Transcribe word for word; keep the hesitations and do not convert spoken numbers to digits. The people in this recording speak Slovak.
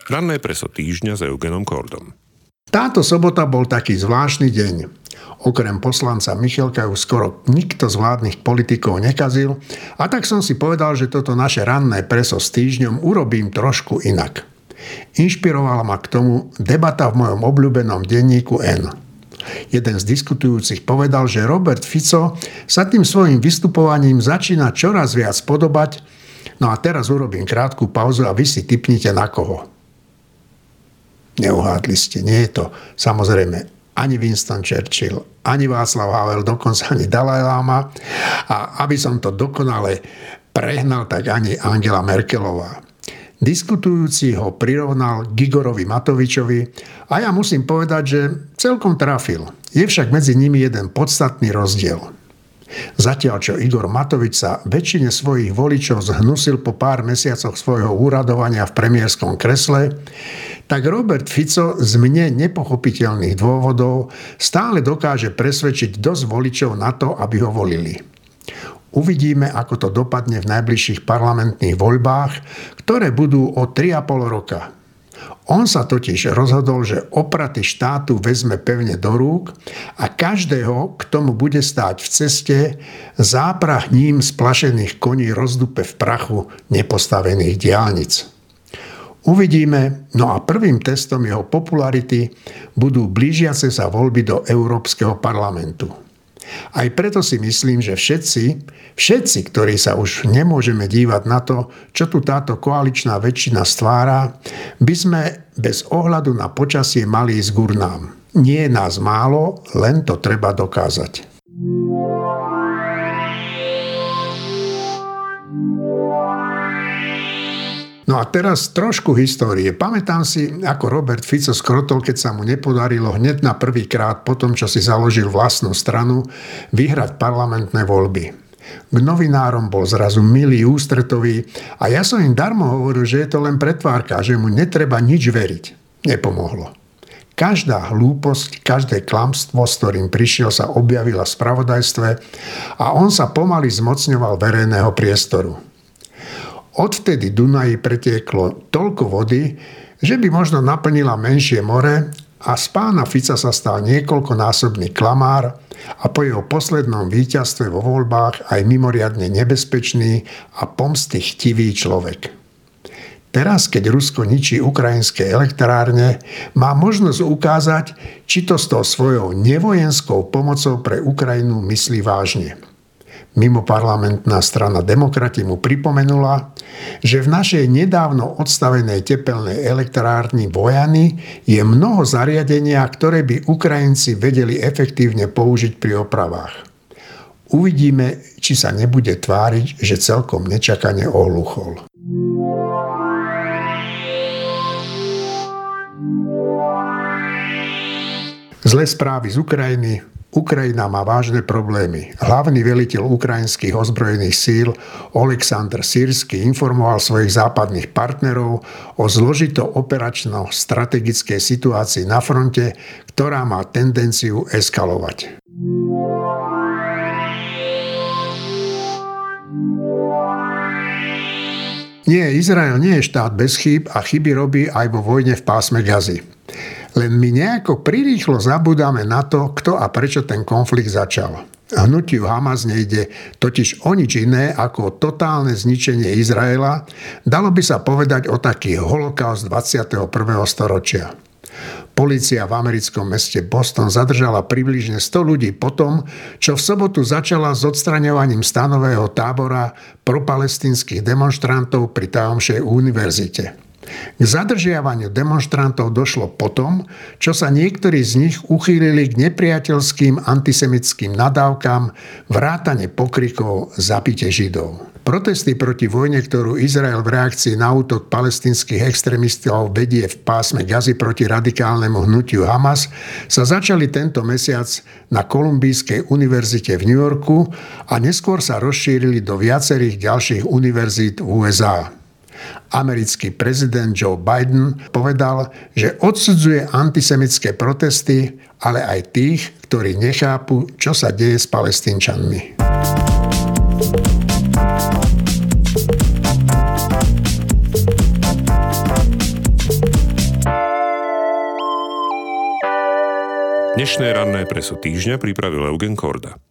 Ranné preso týždňa s Eugenom Kordom. Táto sobota bol taký zvláštny deň. Okrem poslanca Michalka už skoro nikto z vládnych politikov nekazil a tak som si povedal, že toto naše ranné preso s týždňom urobím trošku inak. Inšpirovala ma k tomu debata v mojom obľúbenom denníku N. Jeden z diskutujúcich povedal, že Robert Fico sa tým svojim vystupovaním začína čoraz viac podobať. No a teraz urobím krátku pauzu a vy si tipnite na koho. Neuhádli ste, nie je to samozrejme ani Winston Churchill, ani Václav Havel, dokonca ani Dalaj Lama. A aby som to dokonale prehnal, tak ani Angela Merkelová. Diskutujúci ho prirovnal Igorovi Matovičovi a ja musím povedať, že celkom trafil. Je však medzi nimi jeden podstatný rozdiel. Zatiaľ, čo Igor Matovič sa väčšine svojich voličov zhnusil po pár mesiacoch svojho úradovania v premiérskom kresle, tak Robert Fico z mne nepochopiteľných dôvodov stále dokáže presvedčiť dosť voličov na to, aby ho volili. Uvidíme, ako to dopadne v najbližších parlamentných voľbách, ktoré budú o tri a pol roka. On sa totiž rozhodol, že opraty štátu vezme pevne do rúk a každého, kto mu bude stáť v ceste, záprah ním splašených koní rozdupe v prachu nepostavených diaľnic. Uvidíme, no a prvým testom jeho popularity budú blížiace sa voľby do Európskeho parlamentu. Aj preto si myslím, že všetci, všetci, ktorí sa už nemôžeme dívať na to, čo tu táto koaličná väčšina stvára, by sme bez ohľadu na počasie mali ísť k urnám. Nie je nás málo, len to treba dokázať. No a teraz trošku histórie. Pamätám si, ako Robert Fico skrotol, keď sa mu nepodarilo hneď na prvýkrát po tom, čo si založil vlastnú stranu, vyhrať parlamentné voľby. K novinárom bol zrazu milý, ústretový a ja som im darmo hovoril, že je to len pretvárka, že mu netreba nič veriť. Nepomohlo. Každá hlúposť, každé klamstvo, s ktorým prišiel, sa objavila v spravodajstve a on sa pomaly zmocňoval verejného priestoru. Odvtedy Dunaji pretieklo toľko vody, že by možno naplnila menšie more a z pána Fica sa stal niekoľkonásobný klamár a po jeho poslednom víťazstve vo voľbách aj mimoriadne nebezpečný a pomsty chtivý človek. Teraz, keď Rusko ničí ukrajinské elektrárne, má možnosť ukázať, či to s tou svojou nevojenskou pomocou pre Ukrajinu myslí vážne. Mimoparlamentná strana Demokrati mu pripomenula, že v našej nedávno odstavenej tepelnej elektrárni Vojany je mnoho zariadenia, ktoré by Ukrajinci vedeli efektívne použiť pri opravách. Uvidíme, či sa nebude tváriť, že celkom nečakane ohluchol. Zlé správy z Ukrajiny. Ukrajina má vážne problémy. Hlavný veliteľ ukrajinských ozbrojených síl Oleksandr Sýrsky informoval svojich západných partnerov o zložito operačno-strategickej situácii na fronte, ktorá má tendenciu eskalovať. Nie, Izrael nie je štát bez chýb a chyby robí aj vo vojne v pásme Gazy. Len my nejako prirýchlo zabúdame na to, kto a prečo ten konflikt začal. Hnutiu Hamas nejde totiž o nič iné ako totálne zničenie Izraela, dalo by sa povedať o taký holokaust dvadsiateho prvého storočia. Polícia v americkom meste Boston zadržala približne sto ľudí potom, čo v sobotu začala s odstraňovaním stanového tábora propalestínskych demonštrantov pri Tajomšej univerzite. K zadržiavaniu demonštrantov došlo potom, čo sa niektorí z nich uchýlili k nepriateľským antisemickým nadávkam, vrátane pokrikov zabite Židov. Protesty proti vojne, ktorú Izrael v reakcii na útok palestinských extrémistov vedie v pásme Gazy proti radikálnemu hnutiu Hamas, sa začali tento mesiac na Kolumbijskej univerzite v New Yorku a neskôr sa rozšírili do viacerých ďalších univerzít v ú es á. Americký prezident Joe Biden povedal, že odsudzuje antisemické protesty, ale aj tých, ktorí nechápu, čo sa deje s Palestínčanmi. Dnešné ranné preso týždňa pripravil Eugen Korda.